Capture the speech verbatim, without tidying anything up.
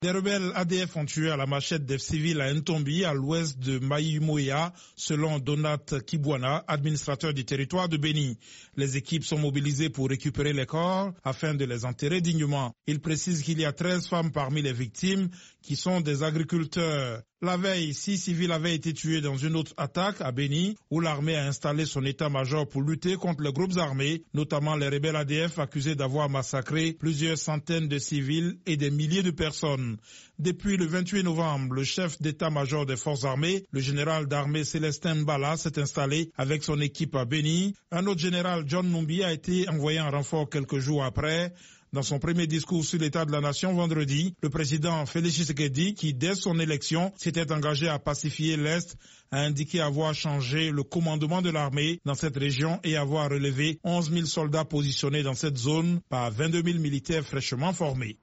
Des rebelles A D F ont tué à la machette des civils à Ntombi, à l'ouest de Maïmoya, selon Donat Kibwana, administrateur du territoire de Béni. Les équipes sont mobilisées pour récupérer les corps afin de les enterrer dignement. Il précise qu'il y a treize femmes parmi les victimes qui sont des agriculteurs. La veille, six civils avaient été tués dans une autre attaque à Béni, où l'armée a installé son état-major pour lutter contre les groupes armés, notamment les rebelles A D F accusés d'avoir massacré plusieurs centaines de civils et des milliers de personnes. Depuis le vingt-huit novembre, le chef d'état-major des forces armées, le général d'armée Célestin Mbala, s'est installé avec son équipe à Béni. Un autre général, John Numbi, a été envoyé en renfort quelques jours après. Dans son premier discours sur l'état de la nation vendredi, le président Félix Tshisekedi, qui dès son élection s'était engagé à pacifier l'Est, a indiqué avoir changé le commandement de l'armée dans cette région et avoir relevé onze mille soldats positionnés dans cette zone par vingt-deux mille militaires fraîchement formés.